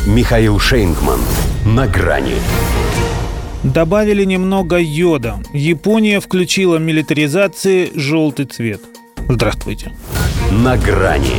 Михаил Шейнгман. На грани. Добавили немного йода. Япония включила в милитаризации желтый цвет. Здравствуйте. На грани.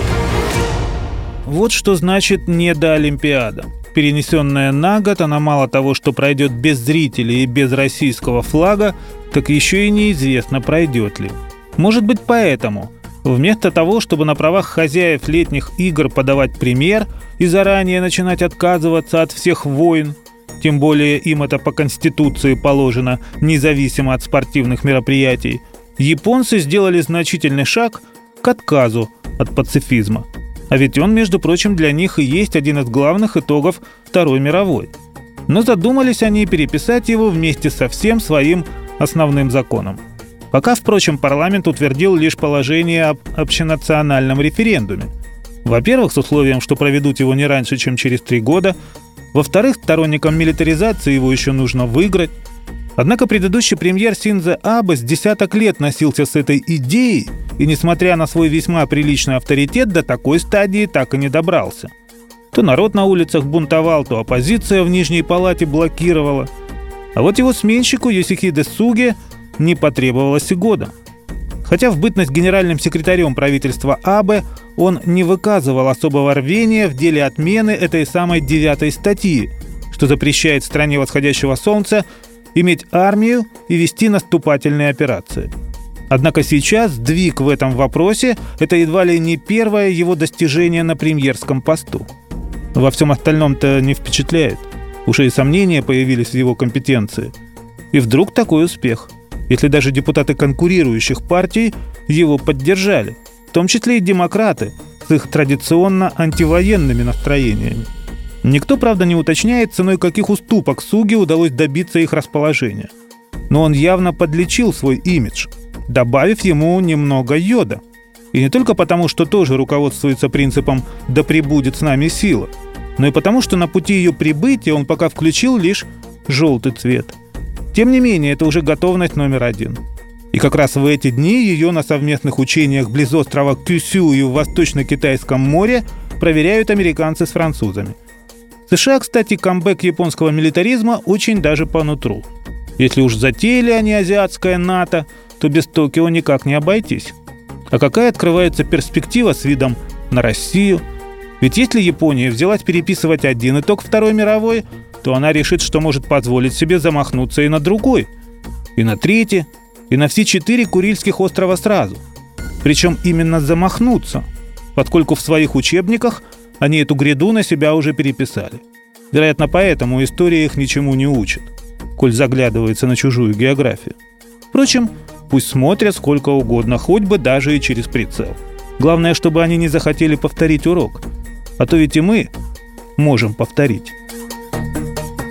Вот что значит недоолимпиада. Перенесенная на год, она мало того, что пройдет без зрителей и без российского флага, так еще и неизвестно, пройдет ли. Может быть, поэтому вместо того, чтобы на правах хозяев летних игр подавать пример и заранее начинать отказываться от всех войн, тем более им это по Конституции положено, независимо от спортивных мероприятий, японцы сделали значительный шаг к отказу от пацифизма. А ведь он, между прочим, для них и есть один из главных итогов Второй мировой. Но задумались они переписать его вместе со всем своим основным законом. Пока, впрочем, парламент утвердил лишь положение об общенациональном референдуме. Во-первых, с условием, что проведут его не раньше, чем через 3 года. Во-вторых, сторонникам милитаризации его еще нужно выиграть. Однако предыдущий премьер Синдзо Абе с десяток лет носился с этой идеей и, несмотря на свой весьма приличный авторитет, до такой стадии так и не добрался. То народ на улицах бунтовал, то оппозиция в Нижней Палате блокировала. А вот его сменщику Йосихиде Суге не потребовалось и года. Хотя в бытность генеральным секретарем правительства Абе он не выказывал особого рвения в деле отмены этой самой 9-й статьи, что запрещает стране восходящего солнца иметь армию и вести наступательные операции. Однако сейчас сдвиг в этом вопросе – это едва ли не первое его достижение на премьерском посту. Во всем остальном-то не впечатляет. Уже и сомнения появились в его компетенции. И вдруг такой успех, если даже депутаты конкурирующих партий его поддержали, в том числе и демократы с их традиционно антивоенными настроениями. Никто, правда, не уточняет, ценой каких уступок Суге удалось добиться их расположения. Но он явно подлечил свой имидж, добавив ему немного йода. И не только потому, что тоже руководствуется принципом «да пребудет с нами сила», но и потому, что на пути ее прибытия он пока включил лишь желтый цвет. Тем не менее, это уже готовность номер 1. И как раз в эти дни ее на совместных учениях близ острова Кюсю и в Восточно-Китайском море проверяют американцы с французами. США, кстати, камбэк японского милитаризма очень даже по нутру. Если уж затеяли они азиатское НАТО, то без Токио никак не обойтись. А какая открывается перспектива с видом на Россию? Ведь если Япония взялась переписывать один итог Второй мировой, то она решит, что может позволить себе замахнуться и на другой, и на третий, и на все 4 Курильских острова сразу. Причем именно замахнуться, поскольку в своих учебниках они эту гряду на себя уже переписали. Вероятно, поэтому история их ничему не учит, коль заглядывается на чужую географию. Впрочем, пусть смотрят сколько угодно, хоть бы даже и через прицел. Главное, чтобы они не захотели повторить урок. А то ведь и мы можем повторить.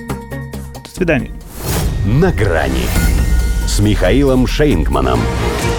До свидания. На грани с Михаилом Шейнгманом.